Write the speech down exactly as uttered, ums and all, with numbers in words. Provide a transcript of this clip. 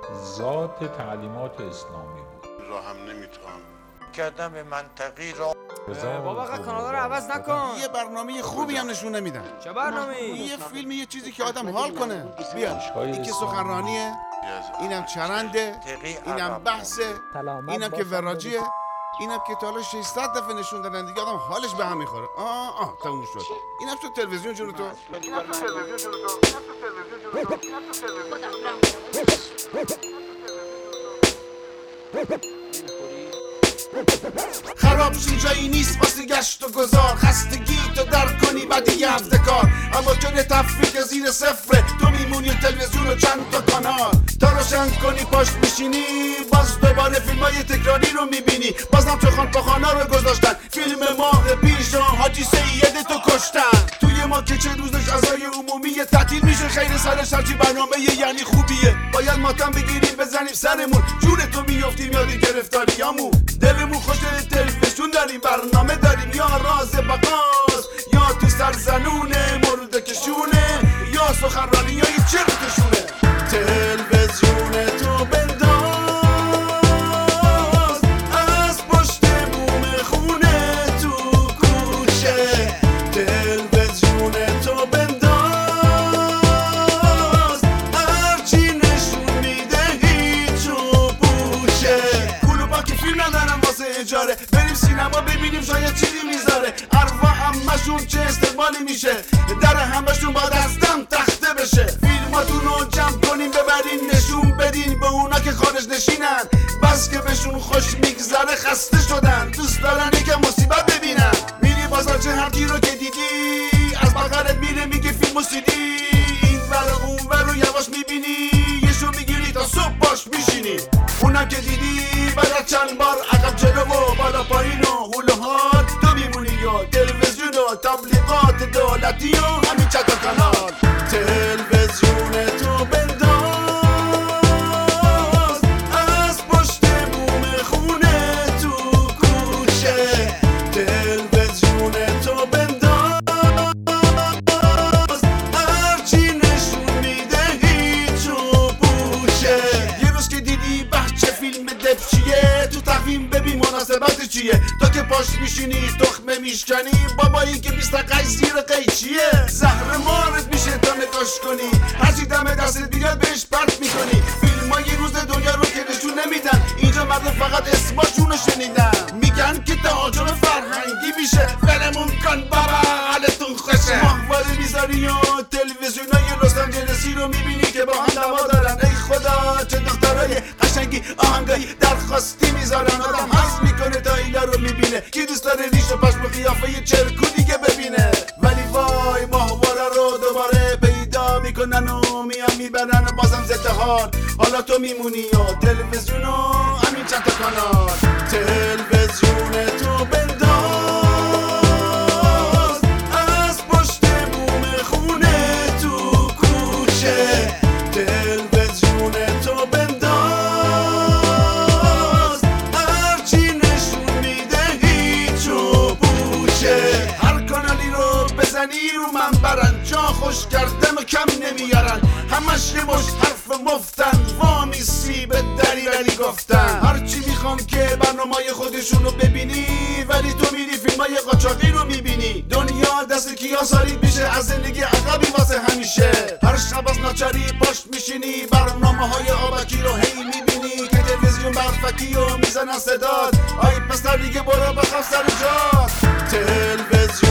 ذات تعلیمات اسلامی بود. را هم نمیتوان کردم به منطقی را بابا کانادا رو عوض نکن. یه برنامه خوبی هم نشون نمیدن. چه برنامه‌ای؟ یه فیلم، یه چیزی که آدم حال کنه. بیا این که سخنرانیه، اینم چرنده، اینم بحثه، اینم که وراجیه، اینم که تا حالا ششصد دفعه نشون دادن دیگه آدم حالش به هم میخوره. آه آه تموم شد. اینم شد تلویزیون جون تو. اینم شد تلویزیون جون تو. اینم شد تلویزیون جون تو. اینم شد تلویزیون جون تو. خراب شی جایی نیست واسه گشت و گذار، خستگی تو در کنی بعد یه هفته کار، اما جای تفریق زیر صفره، تو میمونی تلویزیون و چند تا کانال، تا روشن کنی پشت میشینی باز دوباره فیلم های تکراری رو میبینی، بازم چه خان پاخانا رو گذاشتن، فیلم ماه پیش حاجی سید تو کشتن، توی ما که چه روزش عزای عمومی تعطیل میشه، خیر سرش هرچی برنامه یعنی خوبیه، باید ماتم بگیریم بزنیم سرمون، جون تو میافتیم یاد گرفتاریامون، دلمون خوش تلویزیون داریم، برنامه داریم، یا راز بقاس یا تو سرزنون مورد کشونه، یا سخنرانی یا یه چرتشونه. تلویزیون تو بنداز از پشت بوم خونه تو کوچه، تلویزیون تو بنداز هرچی نشون میده هیچ و پوچه، پولو با که فیلم ندارم واسه اجاره، بریم سینما ببینیم شاید چیزی میذاره، اروا همشون چه استقبالی میشه، در همشون باید از دم تخته بشه، فیلماتون رو جمع کنیم ببرین نشون بدین به اونا که خارج نشینن، بس که بهشون خوش میگذره خسته شدن، دوست دارن که مصیبت ببینن، میری بازارچه هر کی رو که دیدی از بغلت میره میگه فیلم سیدی، این ور اون ور رو یواش میبینی یشو میگیری تا صبح باش میشینی، اونم که دیدی بعد چند بار عقب جلو و بالا پایین و هول و حال، تو میمونی یا تلویزیون و تبلیغات دولتی و همین چند تا کانال. تلویزیون تو بنداز از پشت بوم خونه تو کوچه، تلویزیون تو بنداز هرچی نشون میده هیچ و پوچه، یه روز که دیدی بچه فیلم دب چیه تو تقویم ببین مناسبت چیه، تو که پاش میشینی تخمه میشکنی بابایی که بیست قیش زیر قیچیه، زهر مارت میشه تا نگاش کنی، هرچی دم دستت بیاد بهش پرت میکنی، فیلم ها یه روز دنیا رو که نشون نمیدن، اینجا مردم فقط اسماشون رو شنیدن، میگن که تهاجم فرهنگی میشه، ولمون کن بابا حالتون خوشه، ماهواره میذاری و تلویزیونای لس آنجلسی رو میبینی که با هم دعوا دارن، ای خدا چه دخترای قشنگی آهنگایی درخواستی میذارن، آدم حس میکنه تا اینا رو میبینه، کی دوست داره ریش و پشم و قیافه چرکو دیگه ببینه، ولی وای ماهواره رو دوباره پیدا میکنن و میان میبرن و بازم ضد حال، حالا تو میمونی و تلویزیون و همین چند تا کانال. تلویزیون تو بنداز از پشت بوم خونه تو کوچه، تلویزیون تو بنداز هرچی نشون میده هیچ و پوچه، هر کانالی رو بزنی رو من برن، جا خوش کردم و کم نمیارن، همش یه مش حرف مفتن، وامیسی به دری ولی گفتن، هرچی میخوام که برنامه‌های خودشون رو ببینی، ولی تو میری فیلمای قاچاقی رو میبینی، دنیا دست کیا ساریت میشه از زندگی عقبی واسه همیشه، هر شب از ناچاری پشت میشینی برنامه‌های آبکی رو هی میبینی، که تلویزیون برفکی رو میزنن صداد، آی پسر دیگه برو بخواب سر جات. تلویزیون